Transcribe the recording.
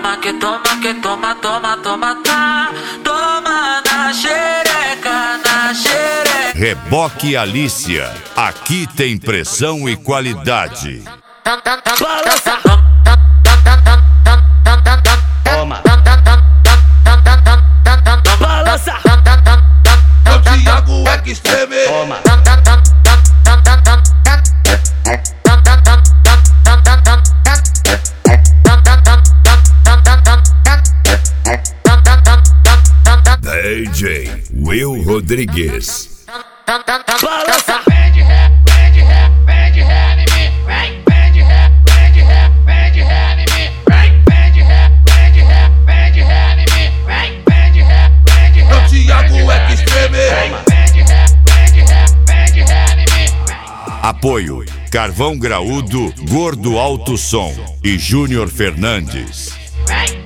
toma, que toma, que toma, toma, toma, tá. Toma na xereca, na xereca. Reboque Alícia, aqui tem pressão e qualidade. Balança. Toma. Balança. É o Thiago Extreme. Toma. DJ Will Rodrigues. Balança. Vem de ré em mim. Vem de ré em mim. Vem de ré em mim. Vem de ré. É o Thiago Extreme. Vem de ré em mim. Apoio Carvão Graúdo, Gordo Alto Som e Júnior Fernandes. Vem